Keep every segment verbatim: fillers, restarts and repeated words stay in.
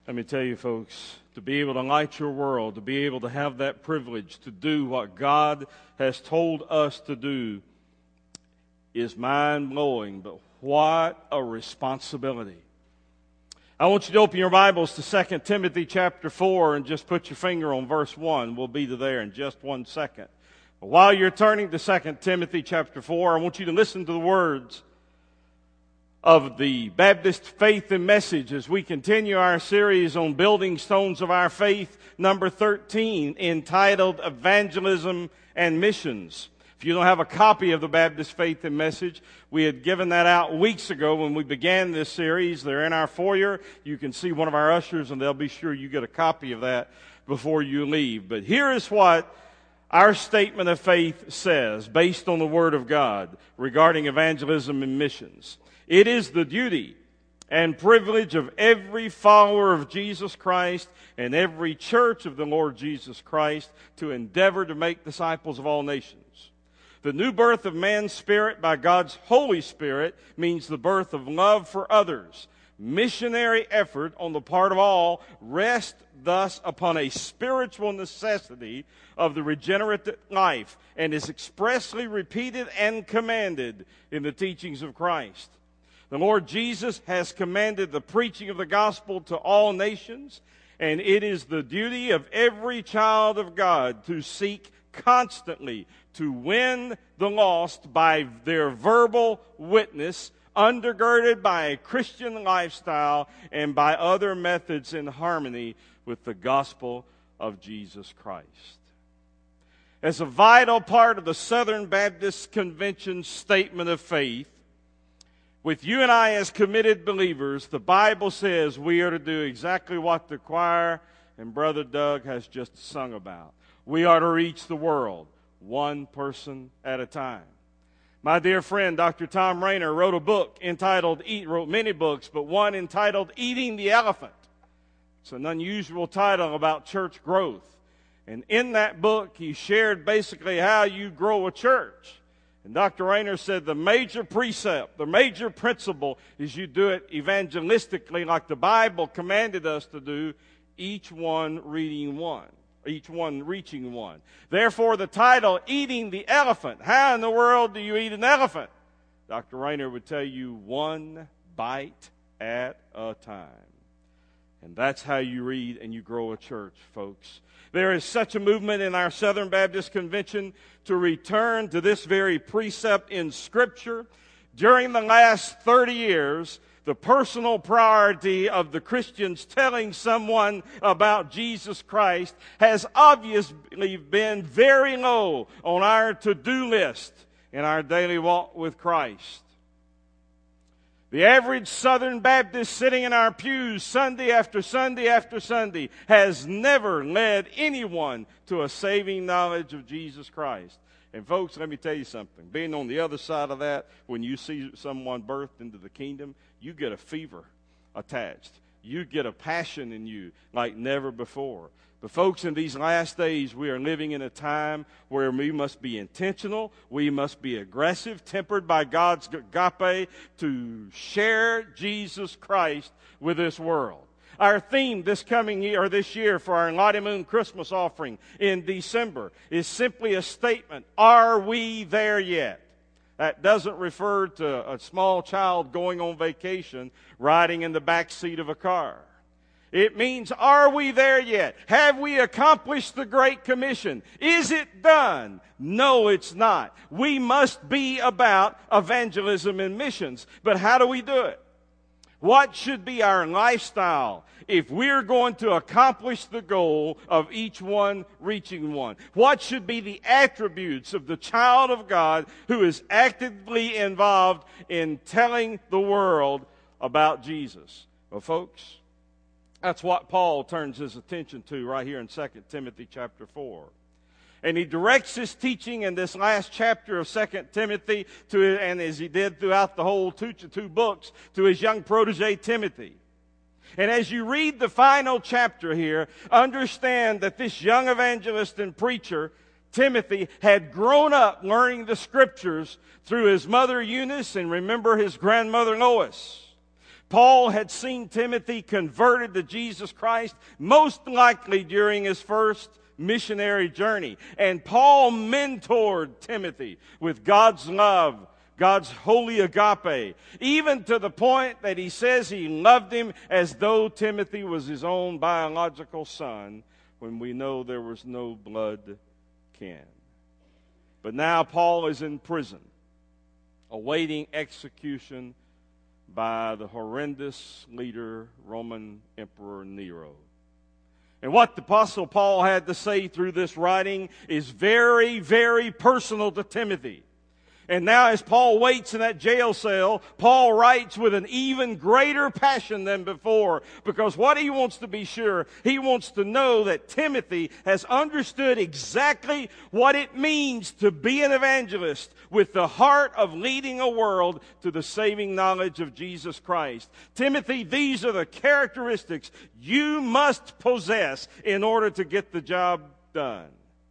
Let me tell you, folks, to be able to light your world, to be able to have that privilege to do what God has told us to do is mind-blowing, but what a responsibility. I want you to open your Bibles to Second Timothy chapter four and just put your finger on verse one. We'll be there in just one second. But while you're turning to Second Timothy chapter four, I want you to listen to the words of the Baptist Faith and Message as we continue our series on building stones of our faith, number thirteen, entitled Evangelism and Missions. If you don't have a copy of the Baptist Faith and Message, we had given that out weeks ago when we began this series. They're in our foyer. You can see one of our ushers, and they'll be sure you get a copy of that before you leave. But here is what our statement of faith says, based on the Word of God, regarding evangelism and missions. It is the duty and privilege of every follower of Jesus Christ and every church of the Lord Jesus Christ to endeavor to make disciples of all nations. The new birth of man's spirit by God's Holy Spirit means the birth of love for others. Missionary effort on the part of all rests thus upon a spiritual necessity of the regenerate life and is expressly repeated and commanded in the teachings of Christ. The Lord Jesus has commanded the preaching of the gospel to all nations, and it is the duty of every child of God to seek constantly to win the lost by their verbal witness, undergirded by a Christian lifestyle and by other methods in harmony with the gospel of Jesus Christ. As a vital part of the Southern Baptist Convention's statement of faith, with you and I as committed believers, the Bible says we are to do exactly what the choir and Brother Doug has just sung about. We are to reach the world, one person at a time. My dear friend, Doctor Tom Rainer, wrote a book entitled, Eat, wrote many books, but one entitled Eating the Elephant. It's an unusual title about church growth. And in that book, he shared basically how you grow a church. And Doctor Rainer said the major precept, the major principle is you do it evangelistically like the Bible commanded us to do, each one reading one, each one reaching one. Therefore, the title, Eating the Elephant. How in the world do you eat an elephant? Doctor Rainer would tell you one bite at a time. And that's how you read and you grow a church, folks. There is such a movement in our Southern Baptist Convention to return to this very precept in Scripture. During the last thirty years, the personal priority of the Christians telling someone about Jesus Christ has obviously been very low on our to-do list in our daily walk with Christ. The average Southern Baptist sitting in our pews Sunday after Sunday after Sunday has never led anyone to a saving knowledge of Jesus Christ. And folks, let me tell you something. Being on the other side of that, when you see someone birthed into the kingdom, you get a fever attached. You get a passion in you like never before. But folks, in these last days, we are living in a time where we must be intentional, we must be aggressive, tempered by God's agape to share Jesus Christ with this world. Our theme this coming year, or this year, for our Lottie Moon Christmas offering in December is simply a statement, are we there yet? That doesn't refer to a small child going on vacation, riding in the back seat of a car. It means, are we there yet? Have we accomplished the Great Commission? Is it done? No, it's not. We must be about evangelism and missions. But how do we do it? What should be our lifestyle if we're going to accomplish the goal of each one reaching one? What should be the attributes of the child of God who is actively involved in telling the world about Jesus? Well, folks, that's what Paul turns his attention to right here in Second Timothy chapter four. And he directs his teaching in this last chapter of Second Timothy, to, and as he did throughout the whole two, two books, to his young protege Timothy. And as you read the final chapter here, understand that this young evangelist and preacher, Timothy, had grown up learning the Scriptures through his mother Eunice and remember his grandmother Lois. Paul had seen Timothy converted to Jesus Christ, most likely during his first missionary journey. And Paul mentored Timothy with God's love, God's holy agape, even to the point that he says he loved him as though Timothy was his own biological son, when we know there was no blood kin. But now Paul is in prison, awaiting execution by the horrendous leader, Roman Emperor Nero. And what the Apostle Paul had to say through this writing is very, very personal to Timothy. And now as Paul waits in that jail cell, Paul writes with an even greater passion than before, because what he wants to be sure, he wants to know that Timothy has understood exactly what it means to be an evangelist with the heart of leading a world to the saving knowledge of Jesus Christ. Timothy, these are the characteristics you must possess in order to get the job done.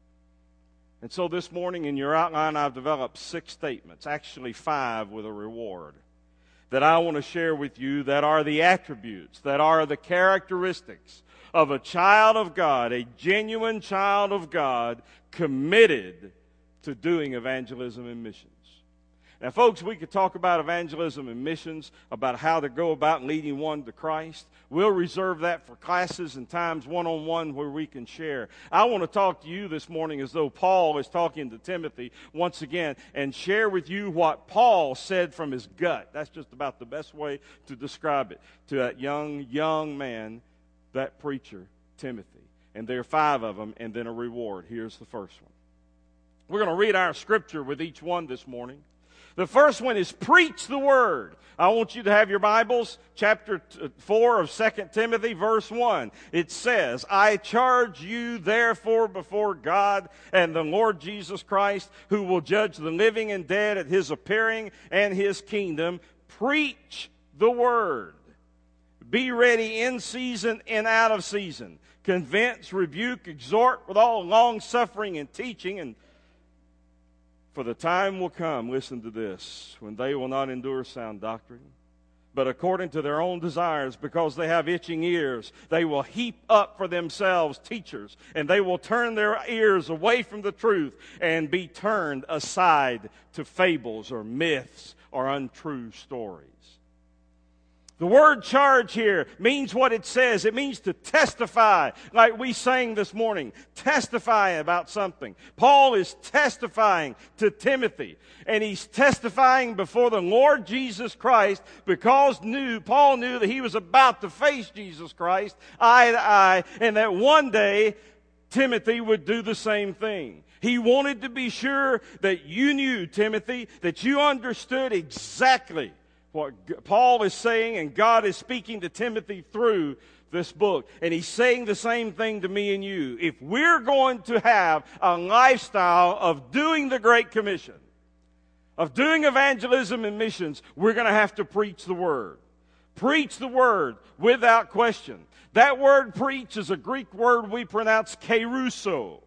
And so this morning in your outline, I've developed six statements, actually five with a reward, that I want to share with you that are the attributes, that are the characteristics of a child of God, a genuine child of God, committed to doing evangelism and missions. Now, folks, we could talk about evangelism and missions, about how to go about leading one to Christ. We'll reserve that for classes and times one-on-one where we can share. I want to talk to you this morning as though Paul is talking to Timothy once again, and share with you what Paul said from his gut. That's just about the best way to describe it to that young, young man, that preacher, Timothy. And there are five of them, and then a reward. Here's the first one. We're going to read our scripture with each one this morning. The first one is preach the word. I want you to have your Bibles, chapter four of Second Timothy, verse one. It says, I charge you therefore before God and the Lord Jesus Christ, who will judge the living and dead at his appearing and his kingdom, preach the word. Be ready in season and out of season. Convince, rebuke, exhort with all long suffering and teaching. And for the time will come, listen to this, when they will not endure sound doctrine, but according to their own desires, because they have itching ears, they will heap up for themselves teachers, and they will turn their ears away from the truth and be turned aside to fables or myths or untrue stories. The word charge here means what it says. It means to testify, like we sang this morning. Testify about something. Paul is testifying to Timothy, and he's testifying before the Lord Jesus Christ because knew Paul knew that he was about to face Jesus Christ eye to eye, and that one day Timothy would do the same thing. He wanted to be sure that you knew, Timothy, that you understood exactly what Paul is saying, and God is speaking to Timothy through this book. And he's saying the same thing to me and you. If we're going to have a lifestyle of doing the Great Commission, of doing evangelism and missions, we're going to have to preach the Word. Preach the Word without question. That word preach is a Greek word we pronounce keruso.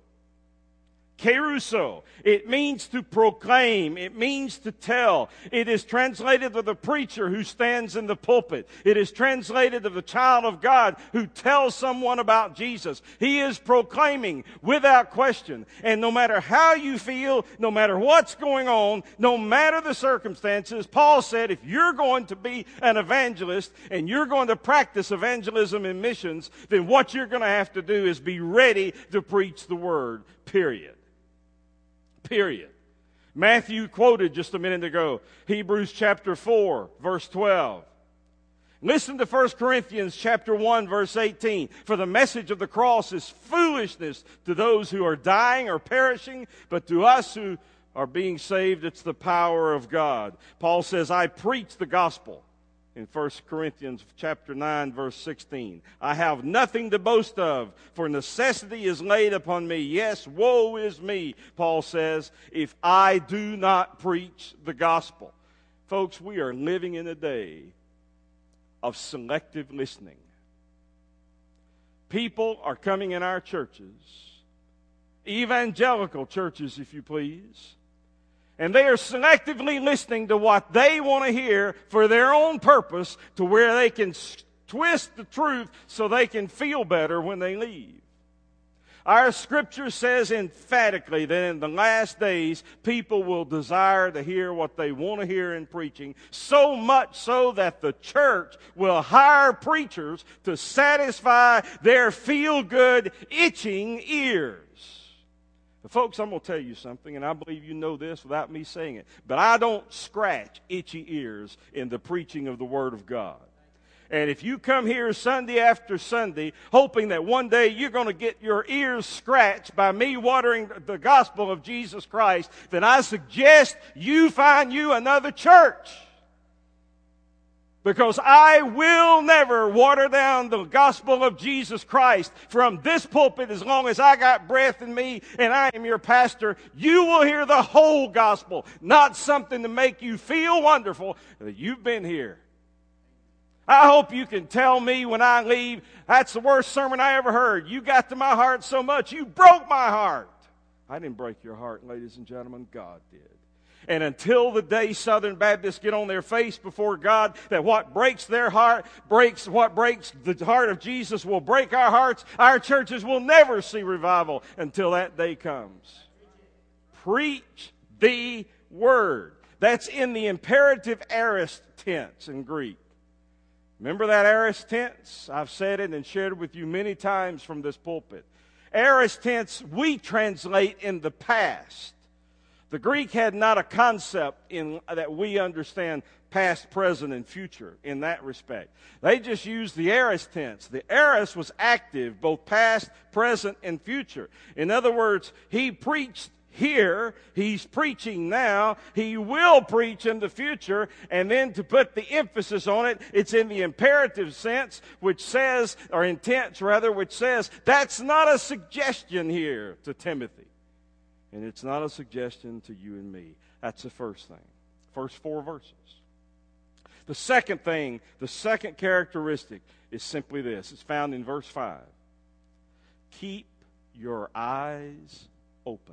Keruso. It means to proclaim. It means to tell. It is translated of the preacher who stands in the pulpit. It is translated of the child of God who tells someone about Jesus. He is proclaiming without question. And no matter how you feel, no matter what's going on, no matter the circumstances, Paul said if you're going to be an evangelist and you're going to practice evangelism and missions, then what you're going to have to do is be ready to preach the word, period. Period. Matthew quoted just a minute ago, Hebrews chapter four, verse twelve. Listen to First Corinthians chapter one, verse eighteen. For the message of the cross is foolishness to those who are dying or perishing, but to us who are being saved, it's the power of God. Paul says, I preach the gospel. In First Corinthians chapter nine, verse sixteen. I have nothing to boast of, for necessity is laid upon me. Yes, woe is me, Paul says, if I do not preach the gospel. Folks, we are living in a day of selective listening. People are coming in our churches, evangelical churches, if you please, And they are selectively listening to what they want to hear for their own purpose, to where they can twist the truth so they can feel better when they leave. Our scripture says emphatically that in the last days, people will desire to hear what they want to hear in preaching, so much so that the church will hire preachers to satisfy their feel-good, itching ears. But folks, I'm going to tell you something, and I believe you know this without me saying it, but I don't scratch itchy ears in the preaching of the Word of God. And if you come here Sunday after Sunday, hoping that one day you're going to get your ears scratched by me watering the gospel of Jesus Christ, then I suggest you find you another church. Because I will never water down the gospel of Jesus Christ from this pulpit as long as I got breath in me and I am your pastor. You will hear the whole gospel, not something to make you feel wonderful that you've been here. I hope you can tell me when I leave, that's the worst sermon I ever heard. You got to my heart so much, you broke my heart. I didn't break your heart, ladies and gentlemen. God did. And until the day Southern Baptists get on their face before God, that what breaks their heart, breaks what breaks the heart of Jesus will break our hearts, our churches will never see revival until that day comes. Preach the word. That's in the imperative aorist tense in Greek. Remember that aorist tense? I've said it and shared it with you many times from this pulpit. Aorist tense we translate in the past. The Greek had not a concept in that we understand past, present, and future in that respect. They just used the aorist tense. The aorist was active, both past, present, and future. In other words, he preached here, he's preaching now, he will preach in the future, and then to put the emphasis on it, it's in the imperative sense, which says, or intense rather, which says, that's not a suggestion here to Timothy. And it's not a suggestion to you and me. That's the first thing. First four verses. The second thing, the second characteristic is simply this. It's found in verse five. Keep your eyes open.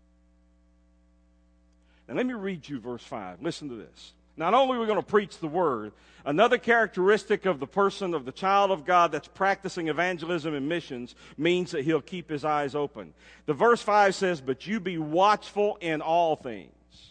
Now let me read you verse five. Listen to this. Not only are we going to preach the word, another characteristic of the person, of the child of God that's practicing evangelism and missions means that he'll keep his eyes open. The verse five says, but you be watchful in all things.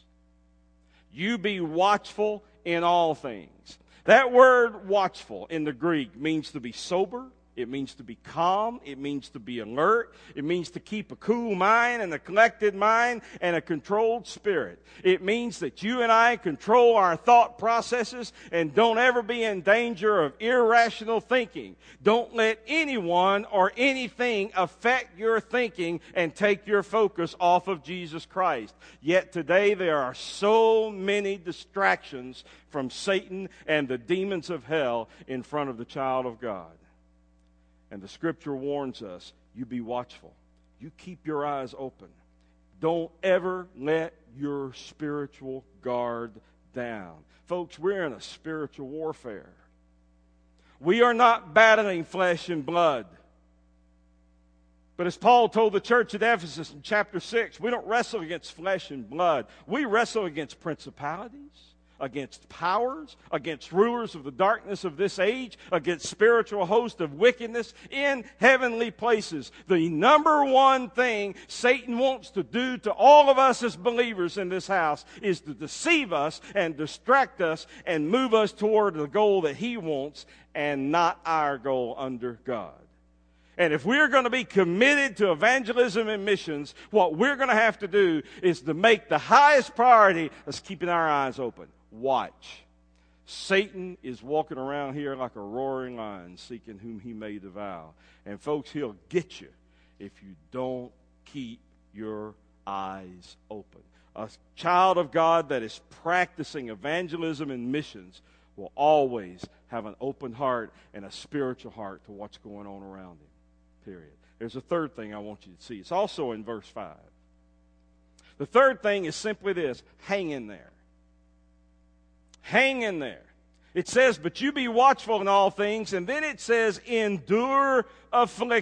You be watchful in all things. That word watchful in the Greek means to be sober. It means to be calm. It means to be alert. It means to keep a cool mind and a collected mind and a controlled spirit. It means that you and I control our thought processes and don't ever be in danger of irrational thinking. Don't let anyone or anything affect your thinking and take your focus off of Jesus Christ. Yet today there are so many distractions from Satan and the demons of hell in front of the child of God. And the scripture warns us, you be watchful. You keep your eyes open. Don't ever let your spiritual guard down. Folks, we're in a spiritual warfare. We are not battling flesh and blood. But as Paul told the church at Ephesus in chapter six, we don't wrestle against flesh and blood. We wrestle against principalities, against powers, against rulers of the darkness of this age, against spiritual hosts of wickedness in heavenly places. The number one thing Satan wants to do to all of us as believers in this house is to deceive us and distract us and move us toward the goal that he wants and not our goal under God. And if we're going to be committed to evangelism and missions, what we're going to have to do is to make the highest priority is keeping our eyes open. Watch. Satan is walking around here like a roaring lion, seeking whom he may devour. And folks, he'll get you if you don't keep your eyes open. A child of God that is practicing evangelism and missions will always have an open heart and a spiritual heart to what's going on around him. Period. There's a third thing I want you to see. It's also in verse five. The third thing is simply this: hang in there. Hang in there. It says, but you be watchful in all things, and then it says, endure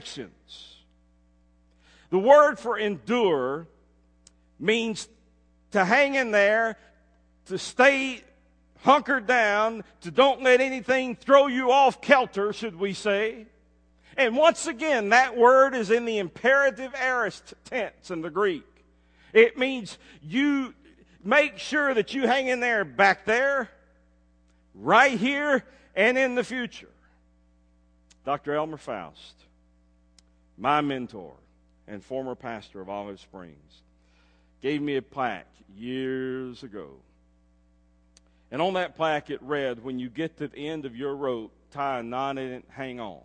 afflictions. The word for endure means to hang in there, to stay hunkered down, to don't let anything throw you off kilter, should we say. And once again, that word is in the imperative aorist tense in the Greek. It means you make sure that you hang in there back there, right here, and in the future. Doctor Elmer Faust, my mentor and former pastor of Olive Springs, gave me a plaque years ago. And on that plaque it read, when you get to the end of your rope, tie a knot in it, hang on.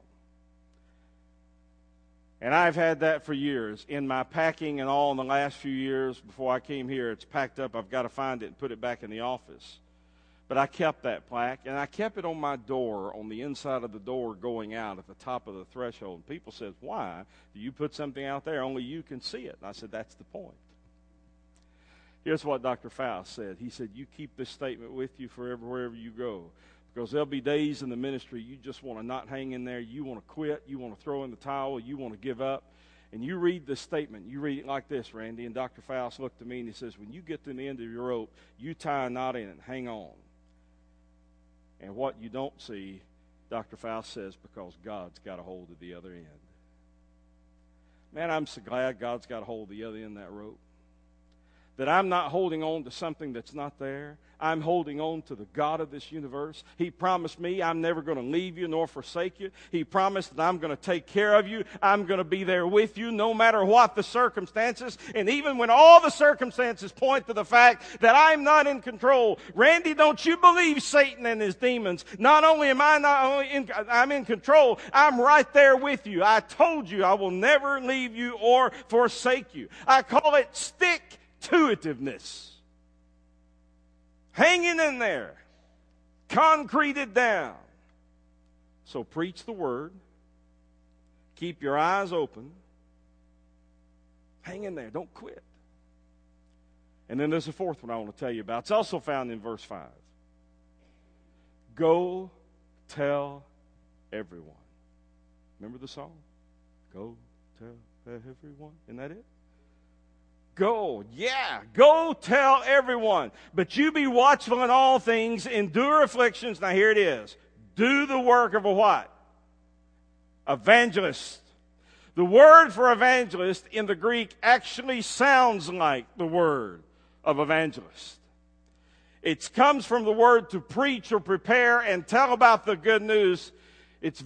And I've had that for years. In my packing and all in the last few years before I came here, it's packed up. I've got to find it and put it back in the office. But I kept that plaque, and I kept it on my door, on the inside of the door going out at the top of the threshold. And people said, why do you put something out there? Only you can see it. And I said, that's the point. Here's what Doctor Faust said. He said, you keep this statement with you forever wherever you go. Because there'll be days in the ministry you just want to not hang in there. You want to quit. You want to throw in the towel. You want to give up. And you read this statement. You read it like this, Randy. And Doctor Faust looked at me and he says, when you get to the end of your rope, you tie a knot in it and hang on. And what you don't see, Doctor Faust says, because God's got a hold of the other end. Man, I'm so glad God's got a hold of the other end of that rope. That I'm not holding on to something that's not there. I'm holding on to the God of this universe. He promised me I'm never going to leave you nor forsake you. He promised that I'm going to take care of you. I'm going to be there with you no matter what the circumstances. And even when all the circumstances point to the fact that I'm not in control. Randy, don't you believe Satan and his demons? Not only am I not only in, I'm in control, I'm right there with you. I told you I will never leave you or forsake you. I call it stick-to-itiveness. Hanging in there, concreted down. So preach the word. Keep your eyes open. Hang in there. Don't quit. And then there's a fourth one I want to tell you about. It's also found in verse five. Go tell everyone. Remember the song? Go tell everyone. Isn't that it? Go, yeah, go tell everyone. But you be watchful in all things, endure afflictions. Now here it is. Do the work of a what? Evangelist. The word for evangelist in the Greek actually sounds like the word of evangelist. It comes from the word to preach or prepare and tell about the good news. It's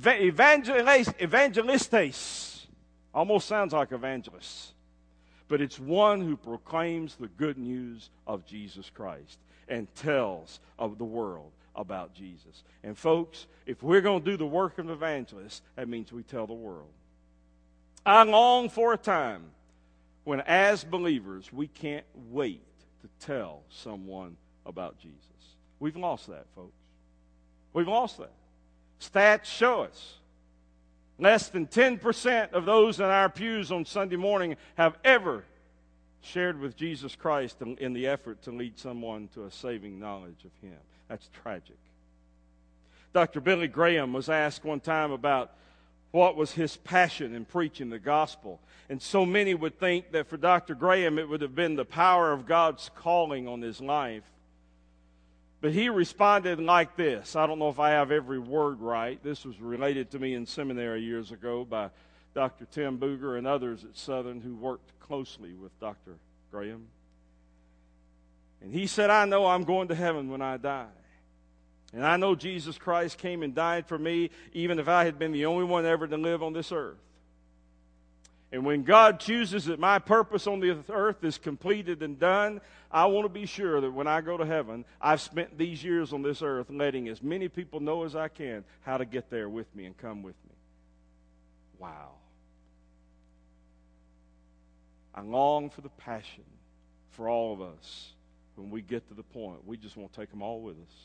evangelistes. Almost sounds like evangelists. But it's one who proclaims the good news of Jesus Christ and tells of the world about Jesus. And folks, if we're going to do the work of an evangelist, that means we tell the world. I long for a time when, as believers, we can't wait to tell someone about Jesus. We've lost that, folks. We've lost that. Stats show us. Less than ten percent of those in our pews on Sunday morning have ever shared with Jesus Christ in the effort to lead someone to a saving knowledge of Him. That's tragic. Doctor Billy Graham was asked one time about what was his passion in preaching the gospel. And so many would think that for Doctor Graham it would have been the power of God's calling on his life. But he responded like this. I don't know if I have every word right. This was related to me in seminary years ago by Doctor Tim Booger and others at Southern who worked closely with Doctor Graham. And he said, I know I'm going to heaven when I die. And I know Jesus Christ came and died for me, even if I had been the only one ever to live on this earth. And when God chooses that my purpose on the earth is completed and done, I want to be sure that when I go to heaven, I've spent these years on this earth letting as many people know as I can how to get there with me and come with me. Wow. I long for the passion for all of us when we get to the point. We just want to take them all with us.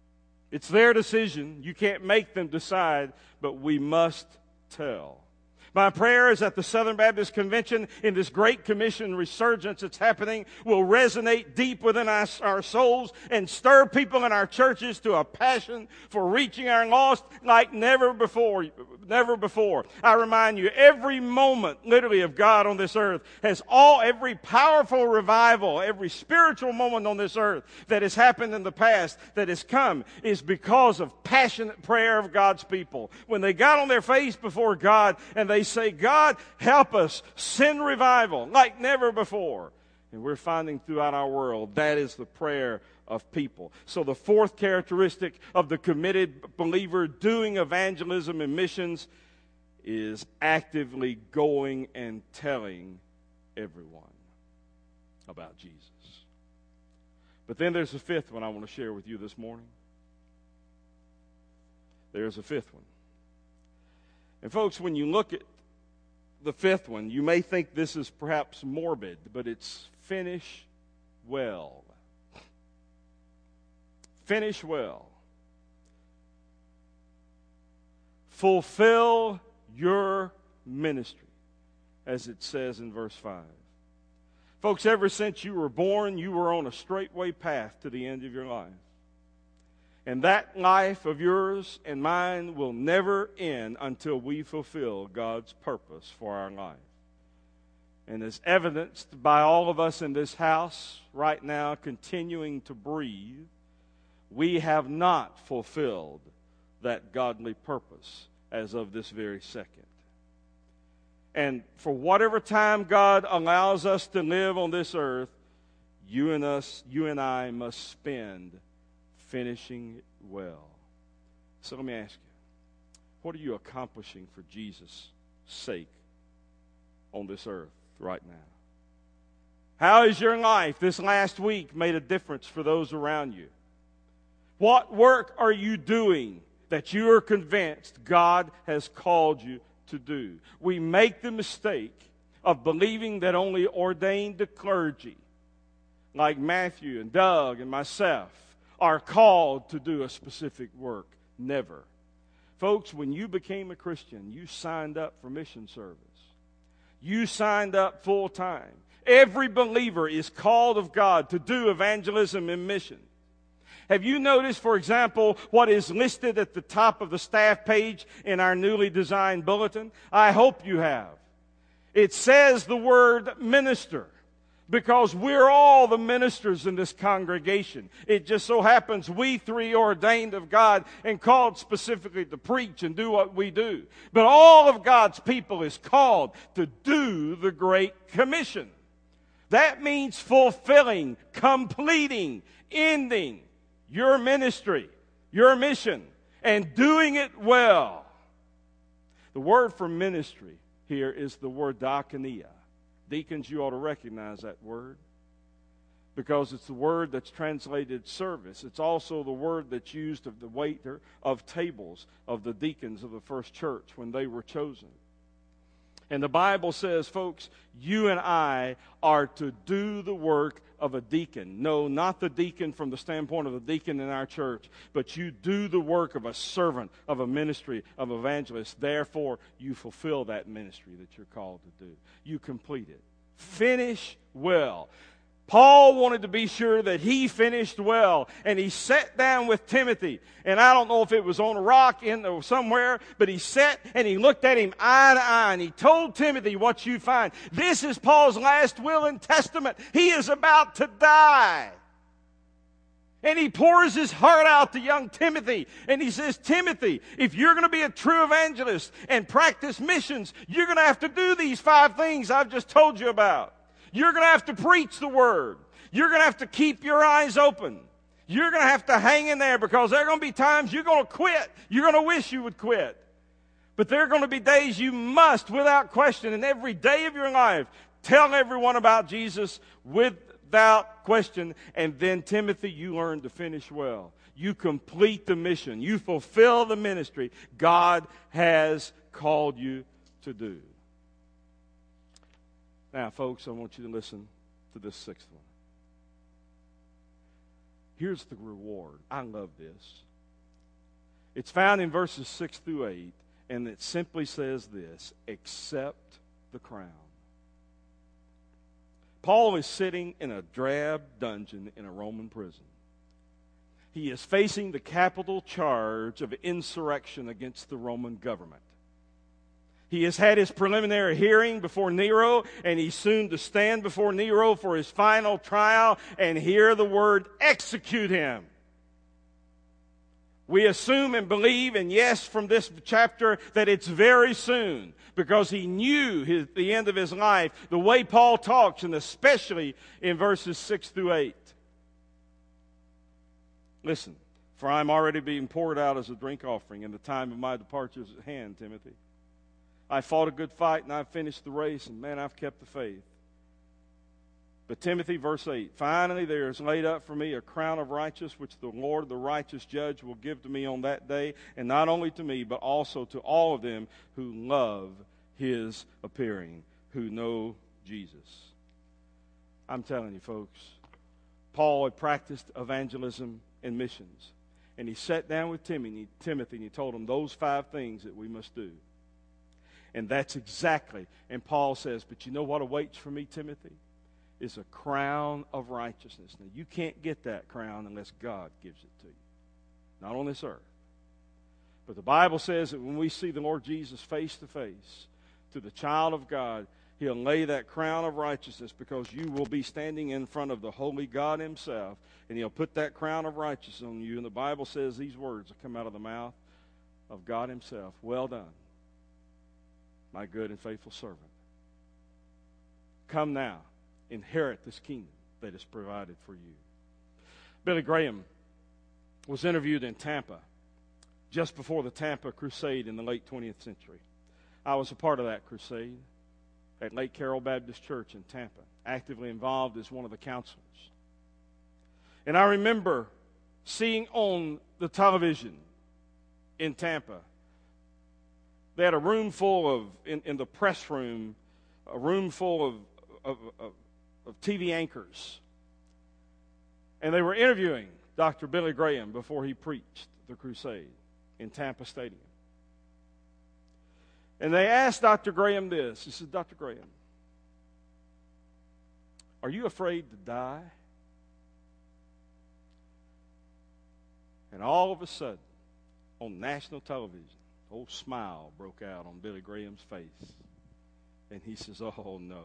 It's their decision. You can't make them decide, but we must tell. My prayer is that the Southern Baptist Convention, in this Great Commission resurgence that's happening, will resonate deep within our, our souls and stir people in our churches to a passion for reaching our lost like never before. Never before. I remind you, every moment, literally, of God on this earth has all, every powerful revival, every spiritual moment on this earth that has happened in the past, that has come, is because of passionate prayer of God's people. When they got on their face before God and they say, God, help us, send revival like never before. And we're finding throughout our world that is the prayer of people. So the fourth characteristic of the committed believer doing evangelism and missions is actively going and telling everyone about Jesus. But then there's a fifth one I want to share with you this morning. There's a fifth one. And folks, when you look at the fifth one, you may think this is perhaps morbid, but it's finish well. Finish well. Fulfill your ministry, as it says in verse five. Folks, ever since you were born, you were on a straightway path to the end of your life. And that life of yours and mine will never end until we fulfill God's purpose for our life. And as evidenced by all of us in this house right now continuing to breathe, we have not fulfilled that godly purpose as of this very second. And for whatever time God allows us to live on this earth, you and us, you and I must spend finishing it well. So let me ask you, what are you accomplishing for Jesus' sake on this earth right now? How has your life this last week made a difference for those around you? What work are you doing that you are convinced God has called you to do? We make the mistake of believing that only ordained clergy, like Matthew and Doug and myself, are called to do a specific work. Never. Folks, when you became a Christian, you signed up for mission service. You signed up full time. Every believer is called of God to do evangelism and mission. Have you noticed, for example, what is listed at the top of the staff page in our newly designed bulletin? I hope you have. It says the word minister, because we're all the ministers in this congregation. It just so happens we three are ordained of God and called specifically to preach and do what we do. But all of God's people is called to do the Great Commission. That means fulfilling, completing, ending your ministry, your mission, and doing it well. The word for ministry here is the word diakonia. Deacons, you ought to recognize that word because it's the word that's translated service. It's also the word that's used of the waiter of tables of the deacons of the first church when they were chosen. And the Bible says, folks, you and I are to do the work of a deacon. No, not the deacon from the standpoint of the deacon in our church, but you do the work of a servant, of a ministry, of evangelist. Therefore, you fulfill that ministry that you're called to do. You complete it. Finish well. Paul wanted to be sure that he finished well, and he sat down with Timothy, and I don't know if it was on a rock in or somewhere, but he sat and he looked at him eye to eye, and he told Timothy what you find. This is Paul's last will and testament. He is about to die. And he pours his heart out to young Timothy, and he says, Timothy, if you're going to be a true evangelist and practice missions, you're going to have to do these five things I've just told you about. You're going to have to preach the word. You're going to have to keep your eyes open. You're going to have to hang in there because there are going to be times you're going to quit. You're going to wish you would quit. But there are going to be days you must, without question, in every day of your life, tell everyone about Jesus without question. And then, Timothy, you learn to finish well. You complete the mission. You fulfill the ministry God has called you to do. Now, folks, I want you to listen to this sixth one. Here's the reward. I love this. It's found in verses six through eight, And it simply says this: accept the crown. Paul is sitting in a drab dungeon in a Roman prison. He is facing the capital charge of insurrection against the Roman government. He has had his preliminary hearing before Nero, and he's soon to stand before Nero for his final trial and hear the word execute him. We assume and believe, and yes, from this chapter, that it's very soon, because he knew his, the end of his life, the way Paul talks, and especially in verses six through eight. Listen, for I am already being poured out as a drink offering, and the time of my departure is at hand, Timothy. I fought a good fight, and I've finished the race, and man, I've kept the faith. But Timothy, verse eight, finally there is laid up for me a crown of righteousness, which the Lord, the righteous judge, will give to me on that day, and not only to me, but also to all of them who love his appearing, who know Jesus. I'm telling you, folks, Paul had practiced evangelism and missions, and he sat down with Timothy, Timothy, and he told him those five things that we must do. And that's exactly, and Paul says, but you know what awaits for me, Timothy? Is a crown of righteousness. Now, you can't get that crown unless God gives it to you. Not on this earth. But the Bible says that when we see the Lord Jesus face to face, to the child of God, he'll lay that crown of righteousness, because you will be standing in front of the holy God himself, and he'll put that crown of righteousness on you. And the Bible says these words will come out of the mouth of God himself. Well done, my good and faithful servant. Come now, inherit this kingdom that is provided for you. Billy Graham was interviewed in Tampa just before the Tampa Crusade in the late twentieth century. I was a part of that crusade at Lake Carroll Baptist Church in Tampa, actively involved as one of the counselors. And I remember seeing on the television in Tampa, they had a room full of, in, in the press room, a room full of, of, of, of T V anchors. And they were interviewing Doctor Billy Graham before he preached the crusade in Tampa Stadium. And they asked Doctor Graham this. He said, Doctor Graham, are you afraid to die? And all of a sudden, on national television, a whole smile broke out on Billy Graham's face. And he says, oh no.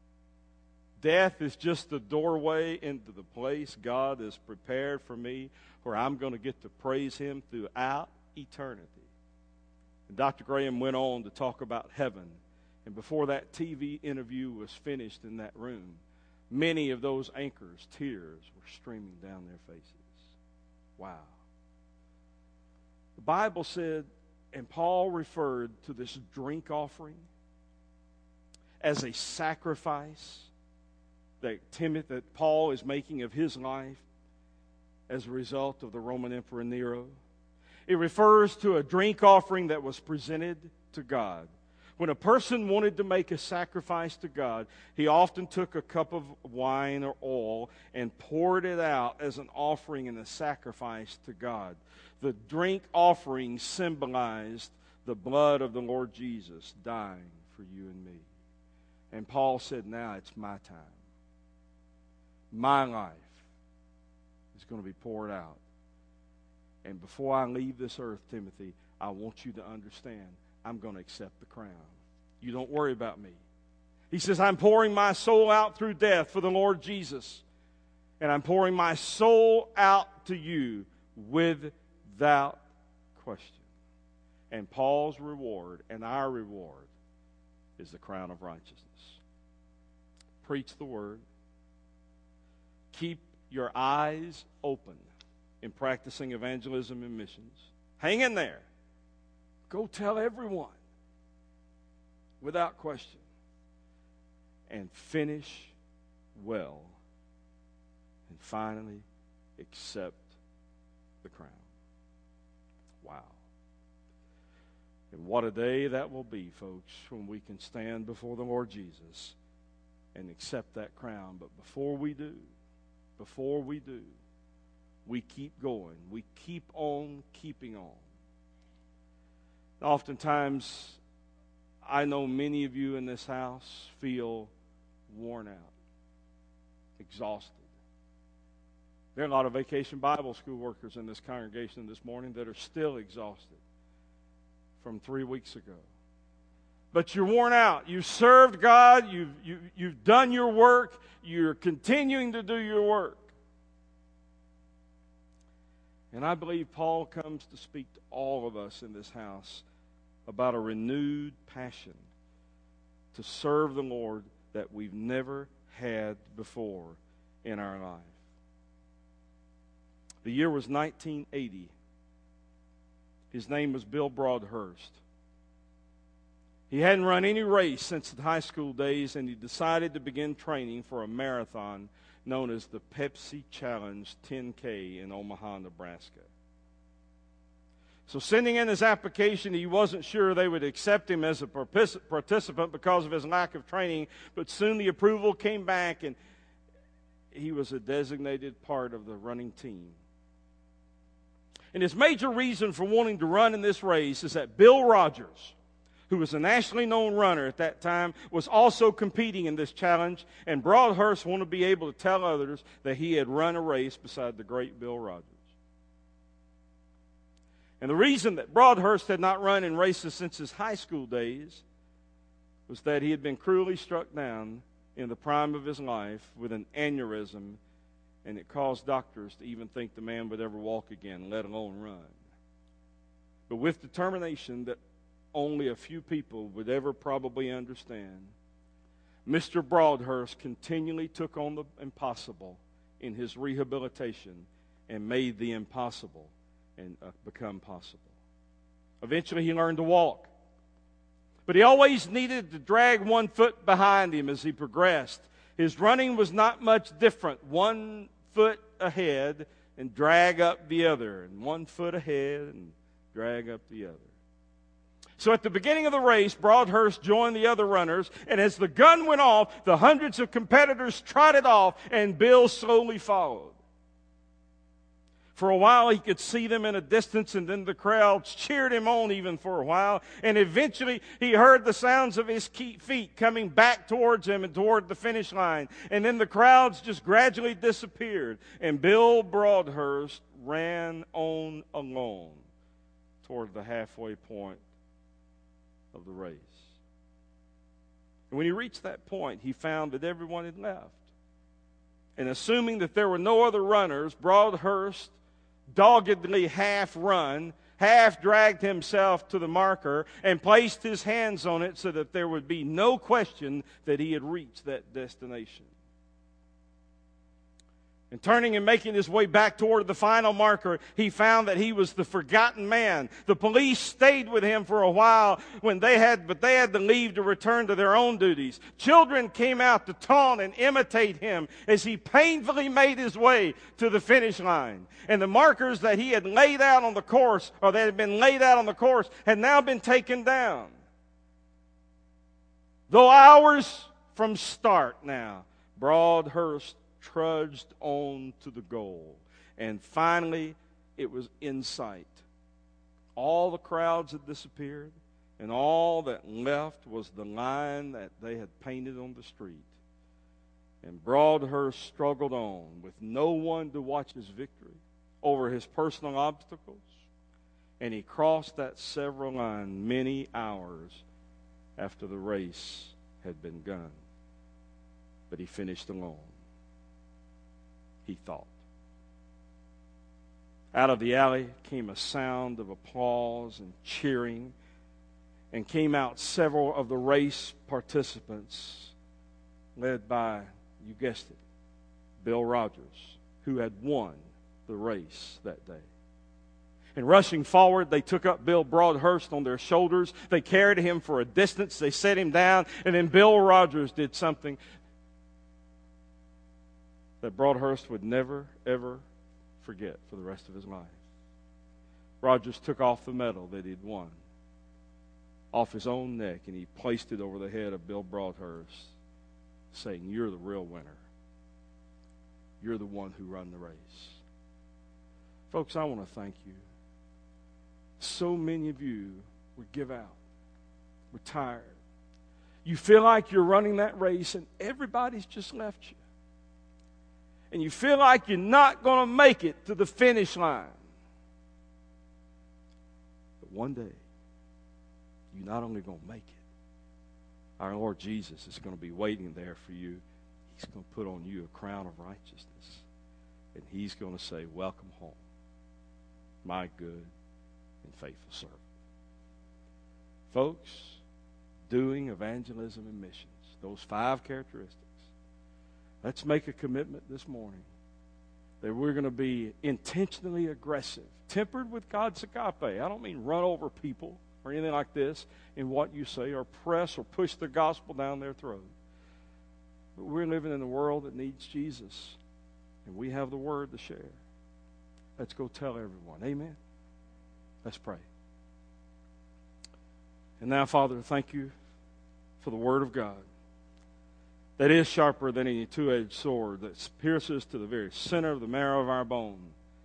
Death is just the doorway into the place God has prepared for me, where I'm going to get to praise him throughout eternity. And Doctor Graham went on to talk about heaven. And before that T V interview was finished in that room, many of those anchors' tears were streaming down their faces. Wow. The Bible said, and Paul referred to this drink offering as a sacrifice that Timothy, that Paul is making of his life as a result of the Roman Emperor Nero. It refers to a drink offering that was presented to God. When a person wanted to make a sacrifice to God, he often took a cup of wine or oil and poured it out as an offering and a sacrifice to God. The drink offering symbolized the blood of the Lord Jesus dying for you and me. And Paul said, now it's my time. My life is going to be poured out. And before I leave this earth, Timothy, I want you to understand, I'm going to accept the crown. You don't worry about me. He says, I'm pouring my soul out through death for the Lord Jesus. And I'm pouring my soul out to you without question. And Paul's reward and our reward is the crown of righteousness. Preach the word. Keep your eyes open in practicing evangelism and missions. Hang in there. Go tell everyone without question. And finish well. And finally, accept the crown. Wow. And what a day that will be, folks, when we can stand before the Lord Jesus and accept that crown. But before we do, before we do, we keep going. We keep on keeping on. Oftentimes, I know many of you in this house feel worn out, exhausted. There are a lot of Vacation Bible School workers in this congregation this morning that are still exhausted from three weeks ago. But you're worn out. You've served God. You've, you, you've done your work. You're continuing to do your work. And I believe Paul comes to speak to all of us in this house about a renewed passion to serve the Lord that we've never had before in our life. The year was nineteen eighty. His name was Bill Broadhurst. He hadn't run any race since the high school days, and he decided to begin training for a marathon known as the Pepsi Challenge ten K in Omaha, Nebraska. So sending in his application, he wasn't sure they would accept him as a participant because of his lack of training, but soon the approval came back, and he was a designated part of the running team. And his major reason for wanting to run in this race is that Bill Rogers, who was a nationally known runner at that time, was also competing in this challenge, and Broadhurst wanted to be able to tell others that he had run a race beside the great Bill Rogers. And the reason that Broadhurst had not run in races since his high school days was that he had been cruelly struck down in the prime of his life with an aneurysm, and it caused doctors to even think the man would ever walk again, let alone run. But with determination that only a few people would ever probably understand, Mister Broadhurst continually took on the impossible in his rehabilitation and made the impossible and uh, become possible. Eventually he learned to walk, but he always needed to drag one foot behind him as he progressed. His running was not much different. One foot ahead and drag up the other, and one foot ahead and drag up the other. So at the beginning of the race, Broadhurst joined the other runners, and as the gun went off, the hundreds of competitors trotted off, and Bill slowly followed. For a while, he could see them in a distance, and then the crowds cheered him on even for a while, and eventually he heard the sounds of his feet coming back towards him and toward the finish line, and then the crowds just gradually disappeared, and Bill Broadhurst ran on alone toward the halfway point of the race. And when he reached that point, he found that everyone had left. And assuming that there were no other runners, Broadhurst doggedly half run, half dragged himself to the marker and placed his hands on it so that there would be no question that he had reached that destination. And turning and making his way back toward the final marker, he found that he was the forgotten man. The police stayed with him for a while when they had, but they had to leave to return to their own duties. Children came out to taunt and imitate him as he painfully made his way to the finish line. And the markers that he had laid out on the course, or that had been laid out on the course, had now been taken down. Though hours from start now, Broadhurst trudged on to the goal. And finally, it was in sight. All the crowds had disappeared, and all that left was the line that they had painted on the street. And Broadhurst struggled on with no one to watch his victory over his personal obstacles, and he crossed that several line many hours after the race had been done. But he finished alone. He thought. Out of the alley came a sound of applause and cheering, and came out several of the race participants, led by, you guessed it, Bill Rogers, who had won the race that day. And rushing forward, they took up Bill Broadhurst on their shoulders. They carried him for a distance. They set him down, and then Bill Rogers did something that Broadhurst would never, ever forget for the rest of his life. Rogers took off the medal that he'd won off his own neck, and he placed it over the head of Bill Broadhurst, saying, "You're the real winner. You're the one who run the race." Folks, I want to thank you. So many of you We give out. We're tired. You feel like you're running that race and everybody's just left you. And you feel like you're not going to make it to the finish line. But one day, you're not only going to make it, our Lord Jesus is going to be waiting there for you. He's going to put on you a crown of righteousness. And He's going to say, welcome home, my good and faithful servant. Folks, doing evangelism and missions, those five characteristics. Let's make a commitment this morning that we're going to be intentionally aggressive, tempered with God's agape. I don't mean run over people or anything like this in what you say or press or push the gospel down their throat. But we're living in a world that needs Jesus, and we have the word to share. Let's go tell everyone. Amen. Let's pray. And now, Father, thank you for the word of God that is sharper than any two-edged sword, that pierces to the very center of the marrow of our bone.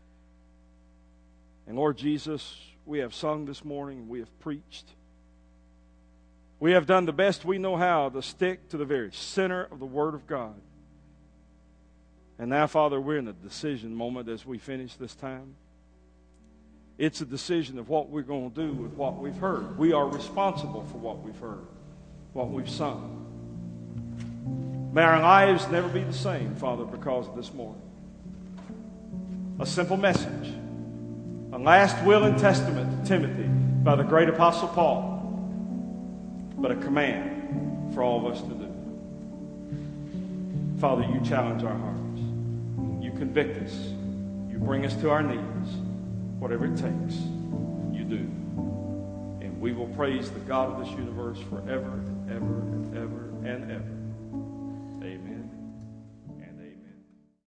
And Lord Jesus, we have sung this morning and we have preached. We have done the best we know how to stick to the very center of the Word of God. And now, Father, we're in a decision moment as we finish this time. It's a decision of what we're going to do with what we've heard. We are responsible for what we've heard, what we've sung. May our lives never be the same, Father, because of this morning. A simple message, a last will and testament to Timothy by the great Apostle Paul, but a command for all of us to do. Father, you challenge our hearts. You convict us. You bring us to our knees. Whatever it takes, you do. And we will praise the God of this universe forever and ever and ever and ever.